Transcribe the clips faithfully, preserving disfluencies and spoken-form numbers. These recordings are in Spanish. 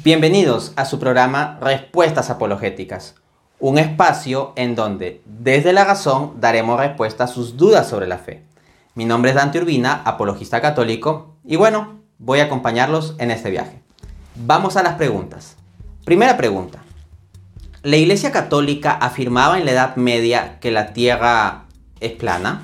Bienvenidos a su programa Respuestas Apologéticas, un espacio en donde desde la razón daremos respuesta a sus dudas sobre la fe. Mi nombre es Dante Urbina, apologista católico, y bueno, voy a acompañarlos en este viaje. Vamos a las preguntas. Primera pregunta. ¿La Iglesia Católica afirmaba en la Edad Media que la Tierra es plana?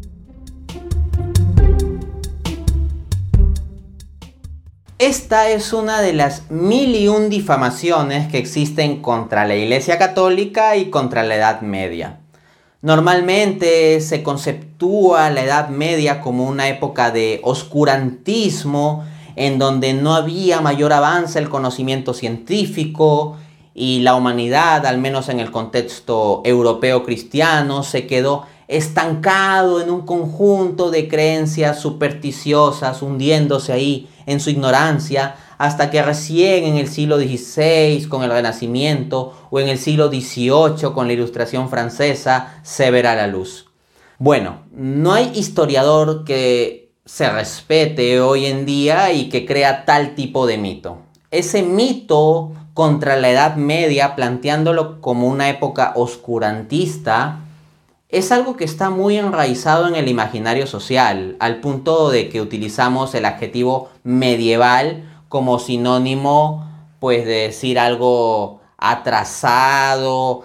Esta es una de las mil y un difamaciones que existen contra la Iglesia Católica y contra la Edad Media. Normalmente se conceptúa la Edad Media como una época de oscurantismo, en donde no había mayor avance del conocimiento científico y la humanidad, al menos en el contexto europeo cristiano, se quedó estancado en un conjunto de creencias supersticiosas, hundiéndose ahí en su ignorancia, hasta que recién en el siglo dieciséis, con el Renacimiento, o en el siglo dieciocho, con la Ilustración francesa, se verá la luz. Bueno, no hay historiador que se respete hoy en día y que crea tal tipo de mito. Ese mito contra la Edad Media, planteándolo como una época oscurantista, es algo que está muy enraizado en el imaginario social, al punto de que utilizamos el adjetivo medieval como sinónimo, pues, de decir algo atrasado,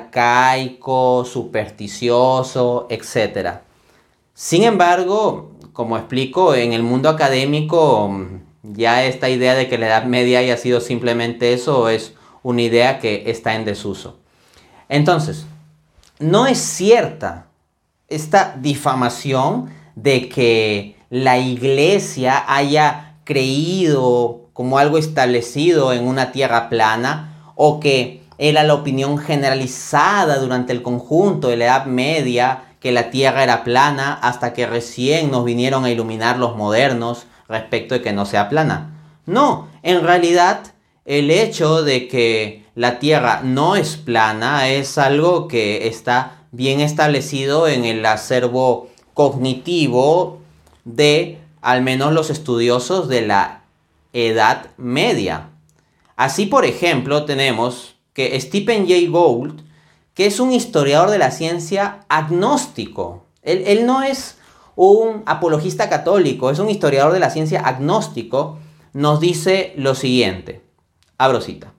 arcaico, supersticioso, etcétera. Sin embargo, como explico, en el mundo académico, ya esta idea de que la Edad Media haya sido simplemente eso es una idea que está en desuso. Entonces, no es cierta esta difamación de que la Iglesia haya creído como algo establecido en una tierra plana, o que era la opinión generalizada durante el conjunto de la Edad Media que la tierra era plana, hasta que recién nos vinieron a iluminar los modernos respecto de que no sea plana. No, en realidad el hecho de que la Tierra no es plana es algo que está bien establecido en el acervo cognitivo de al menos los estudiosos de la Edad Media. Así, por ejemplo, tenemos que Stephen Jay Gould, que es un historiador de la ciencia agnóstico. Él, él no es un apologista católico, es un historiador de la ciencia agnóstico, nos dice lo siguiente, abro cita.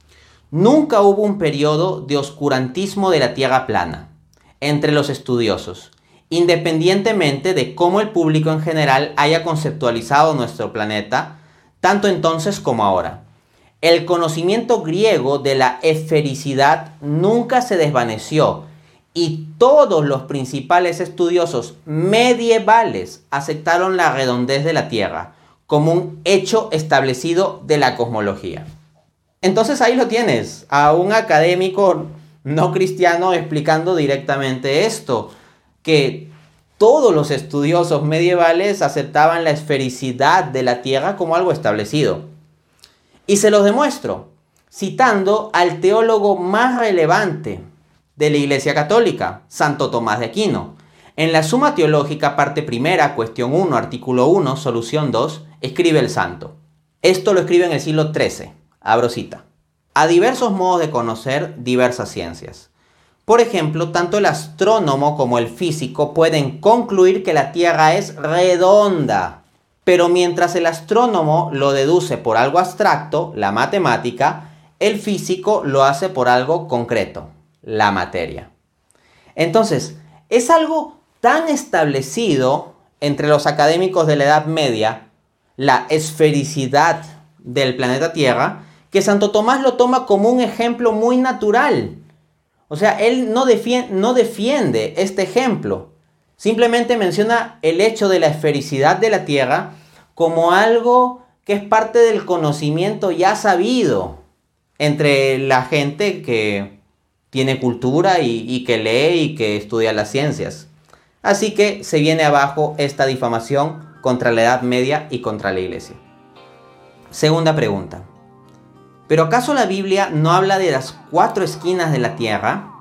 Nunca hubo un periodo de oscurantismo de la Tierra plana entre los estudiosos, independientemente de cómo el público en general haya conceptualizado nuestro planeta, tanto entonces como ahora. El conocimiento griego de la esfericidad nunca se desvaneció y todos los principales estudiosos medievales aceptaron la redondez de la Tierra como un hecho establecido de la cosmología. Entonces ahí lo tienes, a un académico no cristiano explicando directamente esto, que todos los estudiosos medievales aceptaban la esfericidad de la Tierra como algo establecido. Y se los demuestro, citando al teólogo más relevante de la Iglesia Católica, Santo Tomás de Aquino. En la Suma Teológica, parte primera, cuestión uno, artículo uno, solución dos, escribe el santo. Esto lo escribe en el siglo trece. Abro cita. A diversos modos de conocer diversas ciencias. Por ejemplo, tanto el astrónomo como el físico pueden concluir que la Tierra es redonda. Pero mientras el astrónomo lo deduce por algo abstracto, la matemática, el físico lo hace por algo concreto, la materia. Entonces, es algo tan establecido entre los académicos de la Edad Media, la esfericidad del planeta Tierra, que Santo Tomás lo toma como un ejemplo muy natural. O sea, él no defiende, no defiende este ejemplo. Simplemente menciona el hecho de la esfericidad de la Tierra como algo que es parte del conocimiento ya sabido entre la gente que tiene cultura y, y que lee y que estudia las ciencias. Así que se viene abajo esta difamación contra la Edad Media y contra la Iglesia. Segunda pregunta. ¿Pero acaso la Biblia no habla de las cuatro esquinas de la Tierra?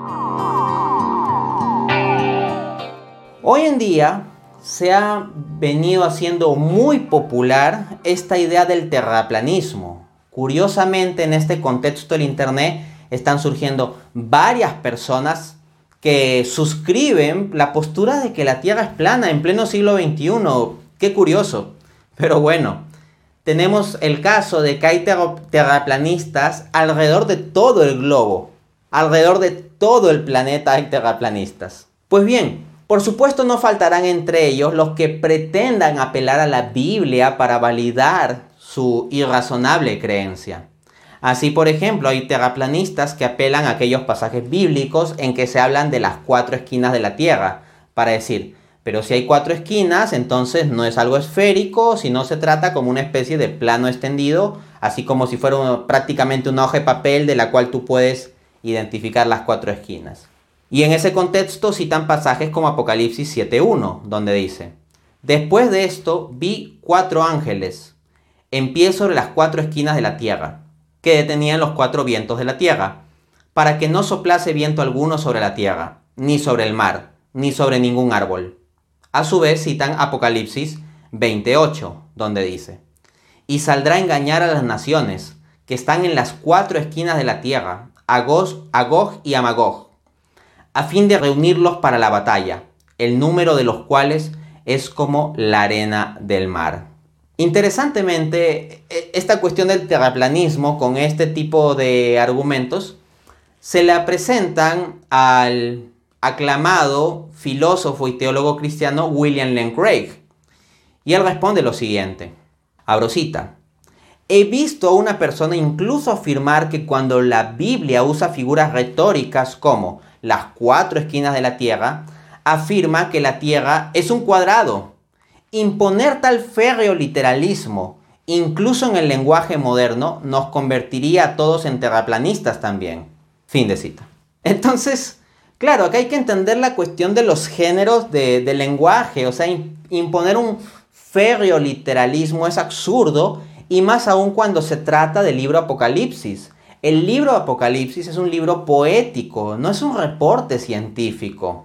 Hoy en día se ha venido haciendo muy popular esta idea del terraplanismo, Curiosamente, en este contexto del Internet están surgiendo varias personas que suscriben la postura de que la Tierra es plana en pleno siglo veintiuno. Qué curioso. Pero bueno, tenemos el caso de que hay terraplanistas alrededor de todo el globo. Alrededor de todo el planeta hay terraplanistas. Pues bien, por supuesto no faltarán entre ellos los que pretendan apelar a la Biblia para validar su irrazonable creencia. Así, por ejemplo, hay terraplanistas que apelan a aquellos pasajes bíblicos en que se hablan de las cuatro esquinas de la Tierra, para decir, pero si hay cuatro esquinas, entonces no es algo esférico, sino se trata como una especie de plano extendido, así como si fuera un, prácticamente una hoja de papel de la cual tú puedes identificar las cuatro esquinas. Y en ese contexto citan pasajes como Apocalipsis siete uno, donde dice, después de esto vi cuatro ángeles en pie sobre las cuatro esquinas de la tierra, que detenían los cuatro vientos de la tierra, para que no soplase viento alguno sobre la tierra, ni sobre el mar, ni sobre ningún árbol. A su vez citan Apocalipsis veintiocho, donde dice, y saldrá a engañar a las naciones que están en las cuatro esquinas de la tierra, a Gog, a Gog y a Magog, a fin de reunirlos para la batalla, el número de los cuales es como la arena del mar. Interesantemente, esta cuestión del terraplanismo con este tipo de argumentos se la presentan al aclamado filósofo y teólogo cristiano William Lane Craig. Y él responde lo siguiente, abro cita, he visto a una persona incluso afirmar que cuando la Biblia usa figuras retóricas como las cuatro esquinas de la tierra, afirma que la tierra es un cuadrado. Imponer tal férreo literalismo, incluso en el lenguaje moderno, nos convertiría a todos en terraplanistas también. Fin de cita. Entonces, claro, acá hay que entender la cuestión de los géneros de, de lenguaje. O sea, imponer un férreo literalismo es absurdo, y más aún cuando se trata del libro Apocalipsis. El libro Apocalipsis es un libro poético, no es un reporte científico.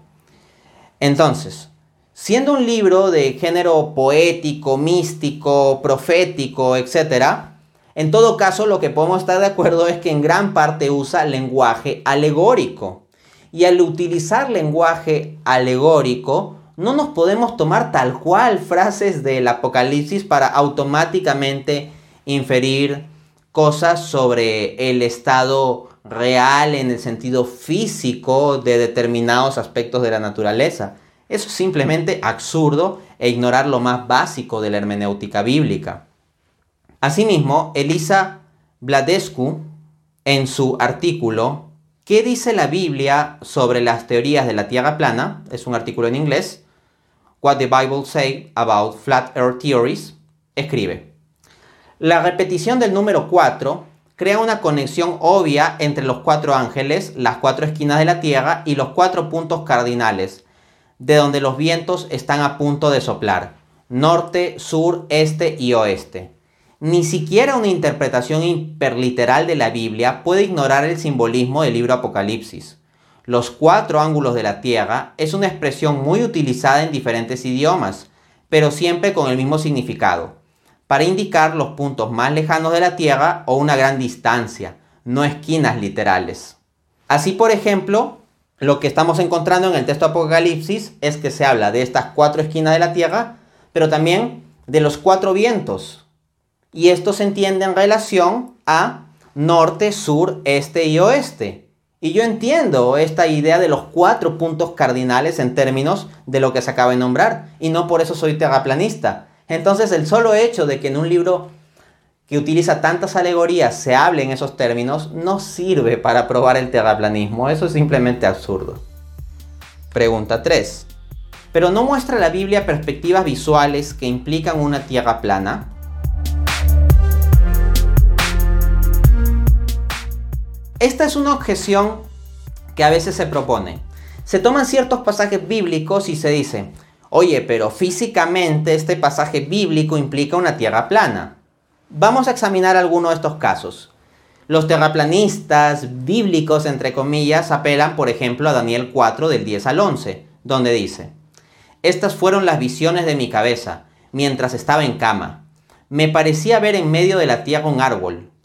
Entonces, siendo un libro de género poético, místico, profético, etcétera, en todo caso lo que podemos estar de acuerdo es que en gran parte usa lenguaje alegórico. Y al utilizar lenguaje alegórico, no nos podemos tomar tal cual frases del Apocalipsis para automáticamente inferir cosas sobre el estado real en el sentido físico de determinados aspectos de la naturaleza. Eso es simplemente absurdo e ignorar lo más básico de la hermenéutica bíblica. Asimismo, Elisa Bladescu, en su artículo ¿Qué dice la Biblia sobre las teorías de la Tierra plana? Es un artículo en inglés. What the Bible Say About Flat Earth Theories, escribe: la repetición del número cuatro crea una conexión obvia entre los cuatro ángeles, las cuatro esquinas de la Tierra y los cuatro puntos cardinales, de donde los vientos están a punto de soplar: norte, sur, este y oeste. Ni siquiera una interpretación hiperliteral de la Biblia puede ignorar el simbolismo del libro Apocalipsis. Los cuatro ángulos de la Tierra es una expresión muy utilizada en diferentes idiomas, pero siempre con el mismo significado, para indicar los puntos más lejanos de la Tierra o una gran distancia, no esquinas literales. Así, por ejemplo, lo que estamos encontrando en el texto Apocalipsis es que se habla de estas cuatro esquinas de la Tierra, pero también de los cuatro vientos. Y esto se entiende en relación a norte, sur, este y oeste. Y yo entiendo esta idea de los cuatro puntos cardinales en términos de lo que se acaba de nombrar. Y no por eso soy terraplanista. Entonces el solo hecho de que en un libro que utiliza tantas alegorías se hable en esos términos no sirve para probar el terraplanismo. Eso es simplemente absurdo. Pregunta tres. ¿Pero no muestra la Biblia perspectivas visuales que implican una tierra plana? Esta es una objeción que a veces se propone. Se toman ciertos pasajes bíblicos y se dice: oye, pero físicamente este pasaje bíblico implica una tierra plana. Vamos a examinar algunos de estos casos. Los terraplanistas bíblicos, entre comillas, apelan, por ejemplo, a Daniel cuatro del diez al once, donde dice: estas fueron las visiones de mi cabeza, mientras estaba en cama. Me parecía ver en medio de la tierra un árbol,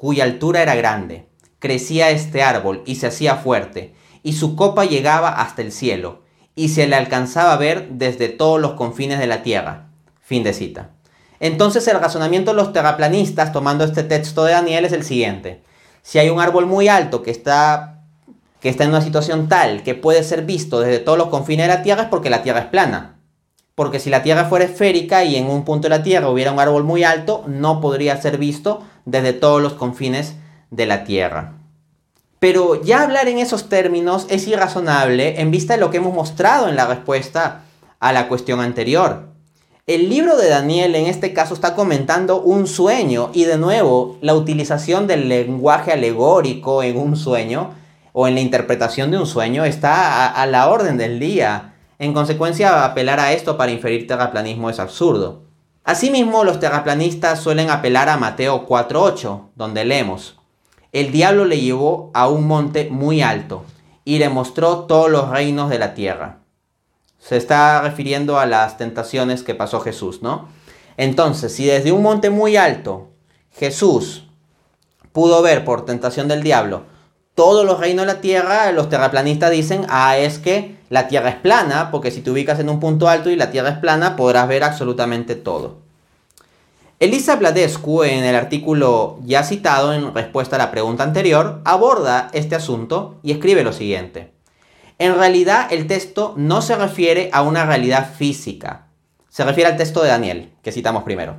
cuya altura era grande. Crecía este árbol y se hacía fuerte, y su copa llegaba hasta el cielo, y se le alcanzaba a ver desde todos los confines de la tierra. Fin de cita. Entonces el razonamiento de los terraplanistas, tomando este texto de Daniel, es el siguiente. Si hay un árbol muy alto que está, que está en una situación tal que puede ser visto desde todos los confines de la tierra, es porque la tierra es plana. Porque si la tierra fuera esférica y en un punto de la tierra hubiera un árbol muy alto, no podría ser visto desde todos los confines de la tierra. Pero ya hablar en esos términos es irrazonable en vista de lo que hemos mostrado en la respuesta a la cuestión anterior. El libro de Daniel en este caso está comentando un sueño y de nuevo la utilización del lenguaje alegórico en un sueño o en la interpretación de un sueño está a, a la orden del día. En consecuencia, apelar a esto para inferir terraplanismo es absurdo. Asimismo, los terraplanistas suelen apelar a Mateo cuatro ocho, donde leemos: el diablo le llevó a un monte muy alto y le mostró todos los reinos de la tierra. Se está refiriendo a las tentaciones que pasó Jesús, ¿no? Entonces, si desde un monte muy alto Jesús pudo ver por tentación del diablo todos los reinos de la tierra, los terraplanistas dicen, ah, es que la tierra es plana, porque si te ubicas en un punto alto y la tierra es plana, podrás ver absolutamente todo. Elisa Bladescu, en el artículo ya citado en respuesta a la pregunta anterior, aborda este asunto y escribe lo siguiente. En realidad, el texto no se refiere a una realidad física. Se refiere al texto de Daniel, que citamos primero.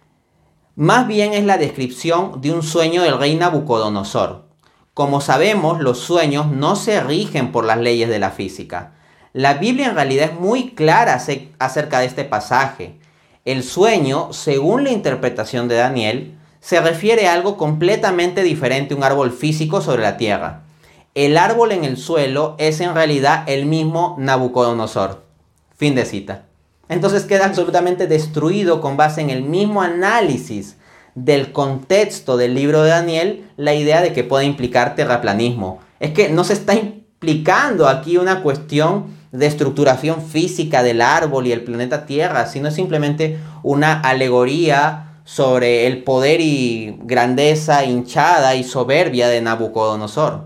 Más bien es la descripción de un sueño del rey Nabucodonosor. Como sabemos, los sueños no se rigen por las leyes de la física. La Biblia en realidad es muy clara acerca de este pasaje. El sueño, según la interpretación de Daniel, se refiere a algo completamente diferente a un árbol físico sobre la tierra. El árbol en el suelo es en realidad el mismo Nabucodonosor. Fin de cita. Entonces queda absolutamente destruido con base en el mismo análisis del contexto del libro de Daniel la idea de que puede implicar terraplanismo. Es que no se está implicando aquí una cuestión de estructuración física del árbol y el planeta Tierra, sino simplemente una alegoría sobre el poder y grandeza hinchada y soberbia de Nabucodonosor.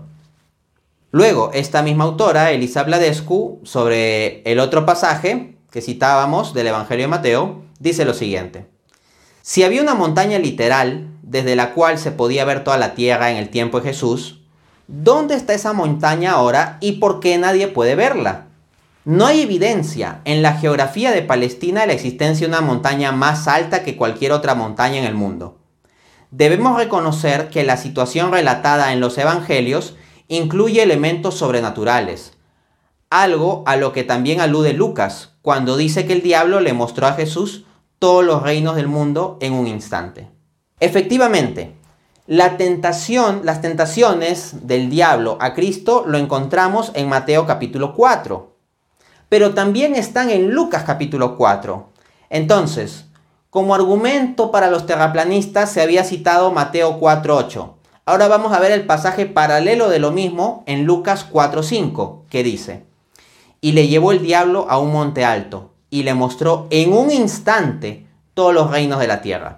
Luego, esta misma autora, Elisa Bladescu, sobre el otro pasaje que citábamos del Evangelio de Mateo, dice lo siguiente. Si había una montaña literal desde la cual se podía ver toda la tierra en el tiempo de Jesús, ¿dónde está esa montaña ahora y por qué nadie puede verla? No hay evidencia en la geografía de Palestina de la existencia de una montaña más alta que cualquier otra montaña en el mundo. Debemos reconocer que la situación relatada en los evangelios incluye elementos sobrenaturales, algo a lo que también alude Lucas cuando dice que el diablo le mostró a Jesús todos los reinos del mundo en un instante. Efectivamente, la tentación, las tentaciones del diablo a Cristo lo encontramos en Mateo capítulo cuatro, pero también están en Lucas capítulo cuatro. Entonces, como argumento para los terraplanistas se había citado Mateo cuatro ocho. Ahora vamos a ver el pasaje paralelo de lo mismo en Lucas cuatro cinco, que dice: y le llevó el diablo a un monte alto, y le mostró en un instante todos los reinos de la tierra.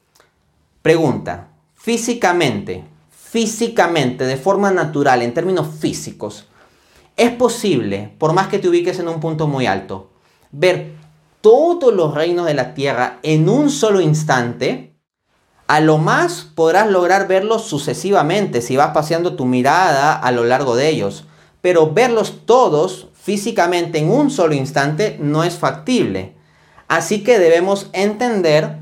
Pregunta, físicamente, físicamente, de forma natural, en términos físicos, ¿es posible, por más que te ubiques en un punto muy alto, ver todos los reinos de la tierra en un solo instante? A lo más podrás lograr verlos sucesivamente si vas paseando tu mirada a lo largo de ellos, pero verlos todos físicamente en un solo instante no es factible. Así que debemos entender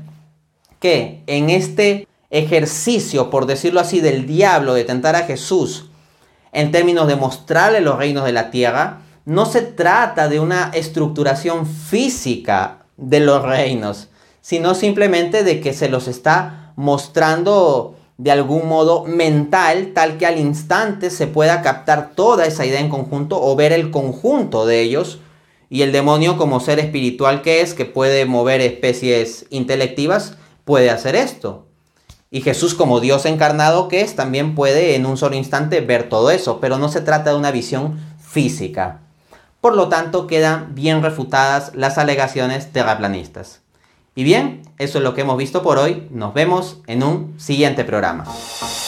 que en este ejercicio, por decirlo así, del diablo de tentar a Jesús en términos de mostrarle los reinos de la tierra, no se trata de una estructuración física de los reinos, sino simplemente de que se los está mostrando de algún modo mental, tal que al instante se pueda captar toda esa idea en conjunto o ver el conjunto de ellos. Y el demonio, como ser espiritual que es, que puede mover especies intelectivas, puede hacer esto. Y Jesús, como Dios encarnado que es, también puede en un solo instante ver todo eso, pero no se trata de una visión física. Por lo tanto, quedan bien refutadas las alegaciones terraplanistas. Y bien, eso es lo que hemos visto por hoy. Nos vemos en un siguiente programa.